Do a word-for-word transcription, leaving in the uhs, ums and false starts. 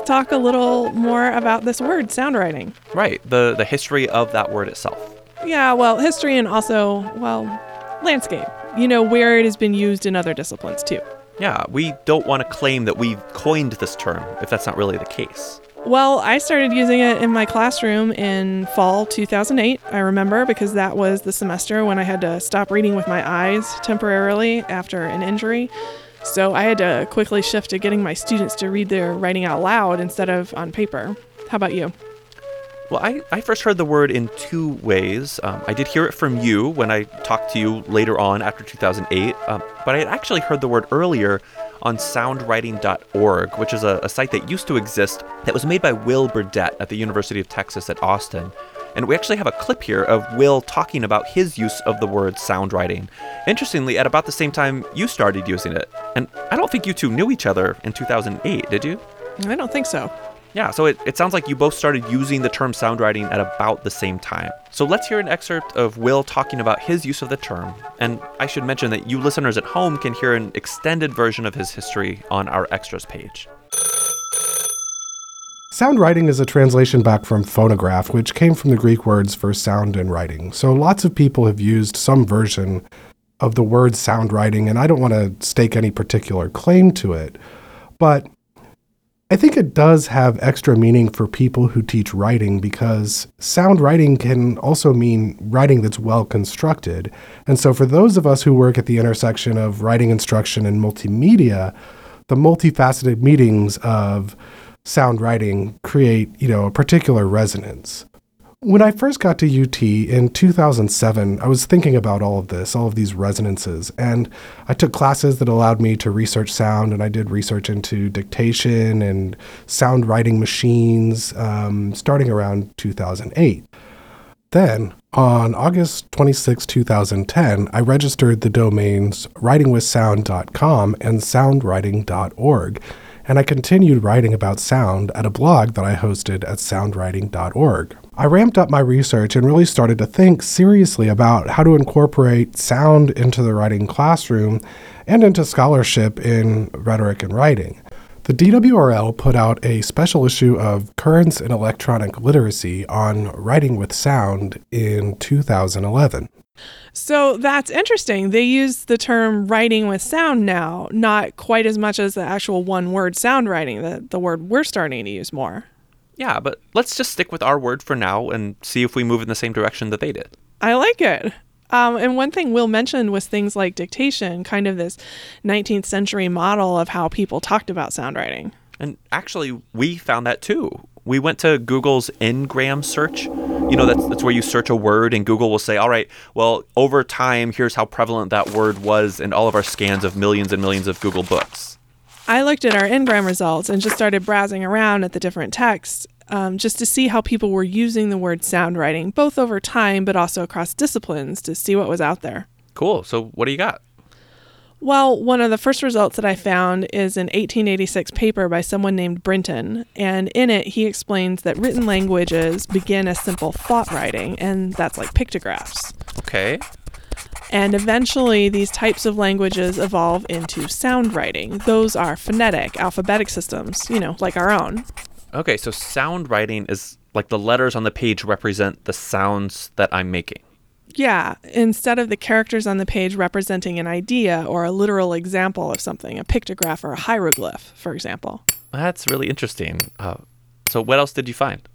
talk a little more about this word, sound writing. Right, the, the history of that word itself. Yeah, well, history and also, well, landscape. You know, where it has been used in other disciplines, too. Yeah, we don't want to claim that we've coined this term, if that's not really the case. Well, I started using it in my classroom in fall two thousand eight, I remember, because that was the semester when I had to stop reading with my eyes temporarily after an injury. So I had to quickly shift to getting my students to read their writing out loud instead of on paper. How about you? Well, I, I first heard the word in two ways. Um, I did hear it from you when I talked to you later on after two thousand eight, um, but I had actually heard the word earlier on sound writing dot org, which is a, a site that used to exist that was made by Will Burdett at the University of Texas at Austin. And we actually have a clip here of Will talking about his use of the word sound writing. Interestingly, at about the same time you started using it. And I don't think you two knew each other in two thousand eight, did you? I don't think so. Yeah, so it, it sounds like you both started using the term sound writing at about the same time. So let's hear an excerpt of Will talking about his use of the term. And I should mention that you listeners at home can hear an extended version of his history on our extras page. Sound writing is a translation back from phonograph, which came from the Greek words for sound and writing. So lots of people have used some version of the word sound writing, and I don't want to stake any particular claim to it. But I think it does have extra meaning for people who teach writing because sound writing can also mean writing that's well constructed. And so for those of us who work at the intersection of writing instruction and multimedia, the multifaceted meanings of sound writing create, you know, a particular resonance. When I first got to U T in two thousand seven, I was thinking about all of this, all of these resonances, and I took classes that allowed me to research sound, and I did research into dictation and sound writing machines um, starting around two thousand eight. Then, on August twenty-sixth, two thousand ten, I registered the domains writing with sound dot com and sound writing dot org, and I continued writing about sound at a blog that I hosted at sound writing dot org. I ramped up my research and really started to think seriously about how to incorporate sound into the writing classroom and into scholarship in rhetoric and writing. The D W R L put out a special issue of Currents in Electronic Literacy on writing with sound in two thousand eleven. So that's interesting. They use the term writing with sound now, not quite as much as the actual one-word sound writing, the, the word we're starting to use more. Yeah, but let's just stick with our word for now and see if we move in the same direction that they did. I like it. Um, and one thing Will mentioned was things like dictation, kind of this nineteenth century model of how people talked about sound writing. And actually, we found that too. We went to Google's Ngram search. You know, that's that's where you search a word and Google will say, all right, well, over time, here's how prevalent that word was in all of our scans of millions and millions of Google books. I looked at our Ngram results and just started browsing around at the different texts um, just to see how people were using the word sound writing, both over time but also across disciplines to see what was out there. Cool. So what do you got? Well, one of the first results that I found is an eighteen eighty-six paper by someone named Brinton, and in it he explains that written languages begin as simple thought writing, and that's like pictographs. Okay. And eventually these types of languages evolve into sound writing. Those are phonetic, alphabetic systems, you know, like our own. Okay, so sound writing is like the letters on the page represent the sounds that I'm making. Yeah, instead of the characters on the page representing an idea or a literal example of something, a pictograph or a hieroglyph, for example. That's really interesting. Uh, so what else did you find?